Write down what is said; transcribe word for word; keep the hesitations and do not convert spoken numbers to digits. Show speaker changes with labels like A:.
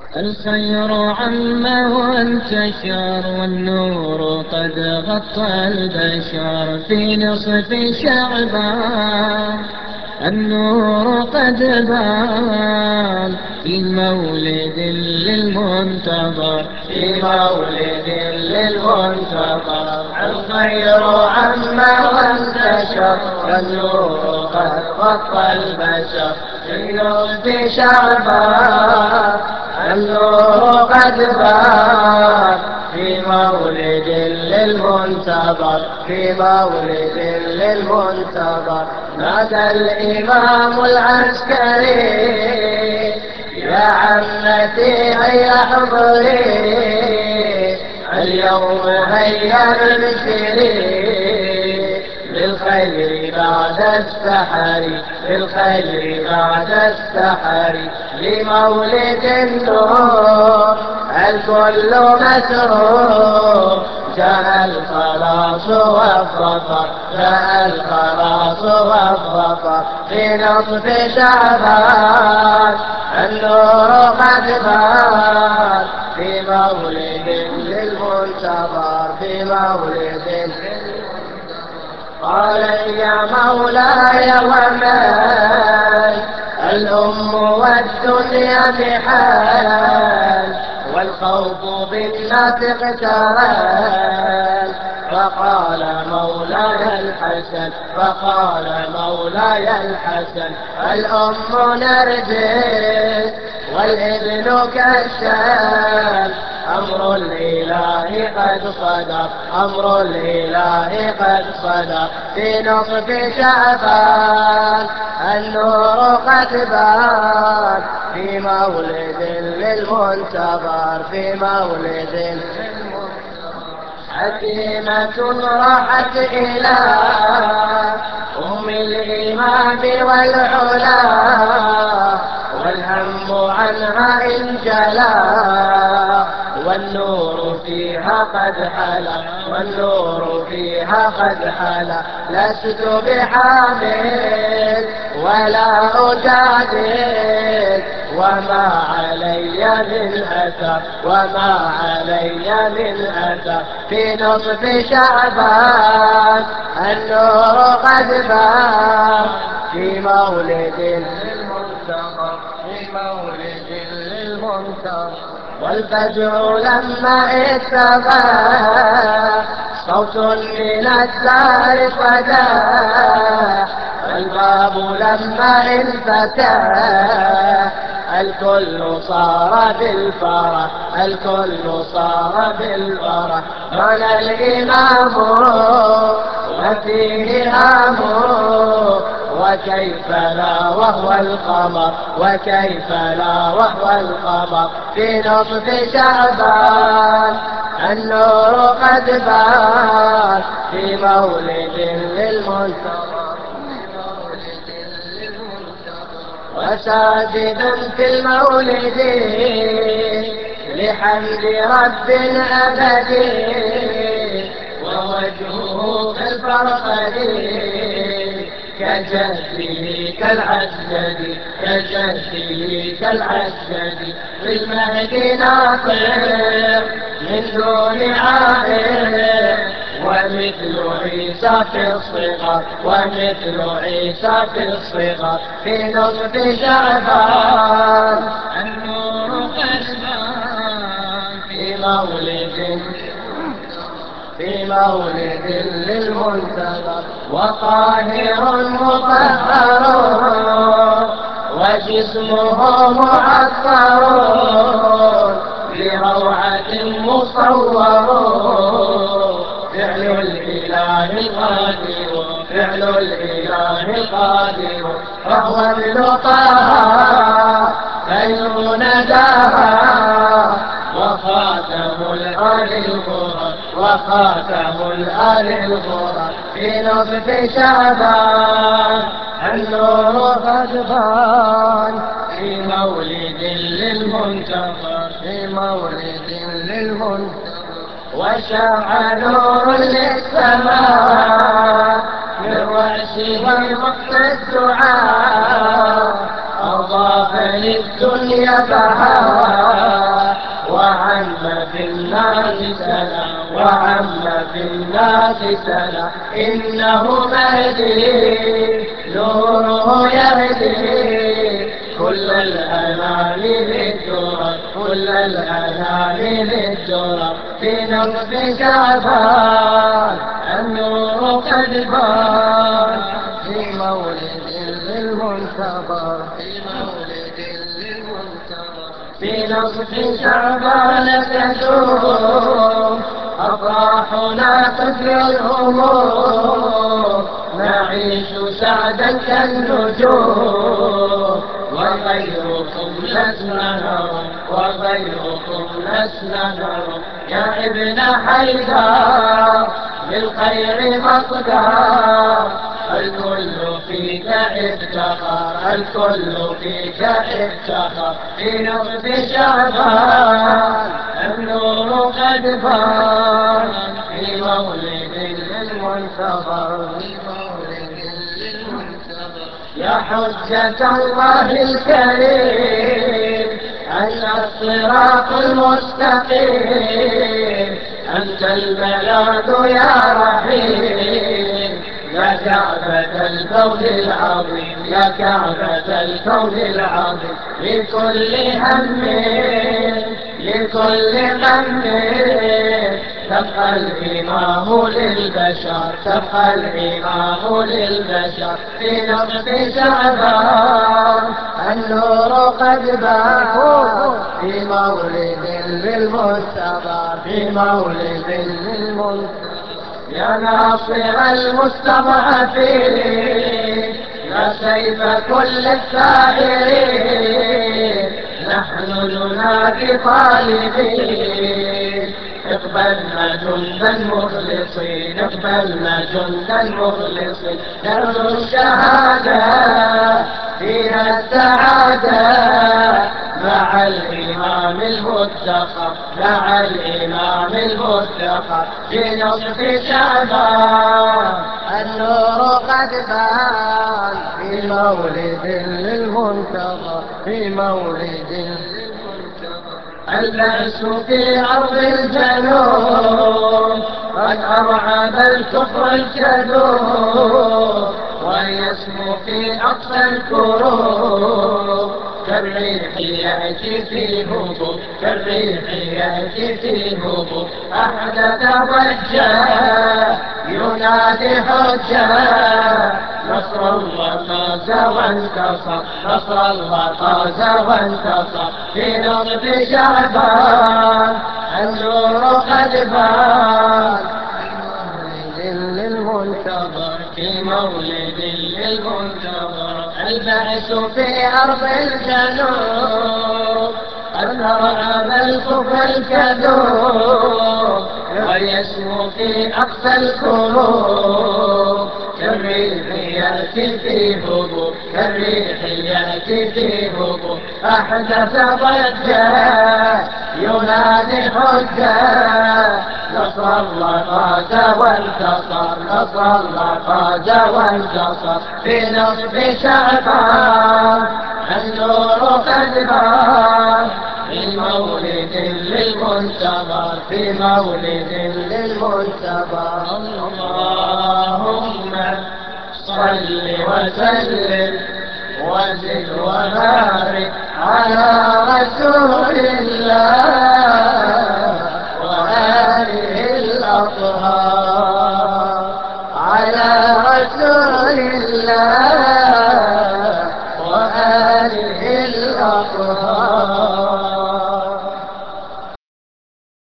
A: الخير عم وانتشر والنور قد غطى البشر في نصف شعبان. النور قد بان في مولد للمنتظر، في مولد للمنتظر. الخير عم وانتشر والنور قد غطى البشر في نصف شعبان. النور قد بان في مولد للمنتظر، في مولد للمنتظر. نادى الإمام العسكري يا عمتي هيا احضري، اليوم هيا ابشري بالخير بعد السحر، بالخير بعد السحر. لمولد النور الكل مسرور، جاء الخلاص والظفر، جاء الخلاص والظفر. في نصف شعبان النور قد بان في مولد للمنتظر، في مولد. قال يا مولاي ومن الأم والدنيا بحال، والخوف بالناس اقتران. فقال مولاي الحسن، فقال مولاي الحسن الأم نرجس والابن كالشام. أمر الإله قد صدق، أمر الإله قد صدق. في نصف شعبان النور قد بان في مولد للمنتظر، في مولد للمنتظر. حكيمة راحت إلى أم الإمام والعلا، والهم عنها انجلى، والنور فيها قد حلا، والنور فيها قد حلا. لست بحامل ولا أجادل، وما علي من أثر، وما علي من أثر. في نصف شعبان النور قد بان في مولد للمنتظر، في مولد للمنتظر. والفجر لما اتبع صوت من الدار فداح، والباب لما انفتح الكل صار بالفرح، الكل صار بالفرح. قال الإمام وفيه هامه، وكيف لا وهو القمر، وكيف لا وهو القمر. في نصف شعبان النور قد بان في مولد للمنتظر، وساجد في المولد لحمد رب أبدي، ووجهه كالفرقد كجده كالعسد، كجده كالعسد. في المهد ناطق من دون عائق، ومثل عيسى في الصغر، ومثل عيسى في الصغر. في نصف شعبان النور قد بان في مولد، في مولد للمنتظر. وطاهر مطهر وجسمه معطر، بروعة مصور. فعل الإله قادر، فعل الإله قادر. فهو ابن طه خير نداها، وخاتم الآل الغرر، وخاتم الآل الغرر. في نصف شعبان النور قد بان في مولد للمنتظر، في مولد للمنتظر. وشاع نور للسماء من رأسه وقت الدعاء، أضاف للدنيا بهاء في الناس سلا وعم في الناس سلا إنه مهدي نوره يهدي كل الأنام للدرر كل الأنام للدرر في نصف شعبان النور قد بان في مولد للمنتظر في مولد للمنتظر في نصف شعبان تدوم أفراحنا تثري الهموم نعيش سعدا كالنجوم وغيركم لسنا نرى وغيركم لسنا نرى يا ابن حيدر بالخير مقدار الكل فيك افتخر الكل فيك افتخر في نصف شعبان النور قد بان في مولد للمنتظر في مولد للمنتظر يا حجة الله الكريم أنت الصراط المستقيم أنت الملاذ يا رحيم يا كعبة الكون العظيم يا كعبة الكون العظيم لكل هم لكل غم تبقى الإمام للبشر تبقى الإمام للبشر في نصف شعبان النور قد بان في مولد للمصطفى في مولد للمصطفى يا ناصر المستضعفين يا سيف كل الثائرين نحن ننادي طالبين اقبلنا جندا مخلصين اقبلنا جندا مخلصين نرجو الشهادة فيها السعادة مع الإمام المتقى مع الإمام المتقى في نصف شعبان النور قد بان في مولد للمنتظر في مولد للمنتظر البعث في أرض الجنوب قد أرعب الكفر الكذوب ويسمو في أقصى الكروب كالريح يأتي في هبوب كالريح يأتي في هبوب أحدث ضجة ينادي حجة نصر الله فاز وانتصر نصر الله فاز وانتصر في نصف شعبان النور قد بان للمنتظر في مولد للمنتظر البعث في أرض الجنوب قد أرعب الكفر الكذوب ويسمو في أقصى الكروب كالريح يأتي في هبوب كالريح يأتي في هبوب أحدث ضجة ينادي حجة نصر الله فاز وانتصر نصر الله فاز وانتصر في نصف شعبان النور قد بان في مولد للمنتظر في مولد للمنتظر اللهم صل وسلم وزد وبارك على رسول الله وآله الأطهار على رسول الله وآله الأطهار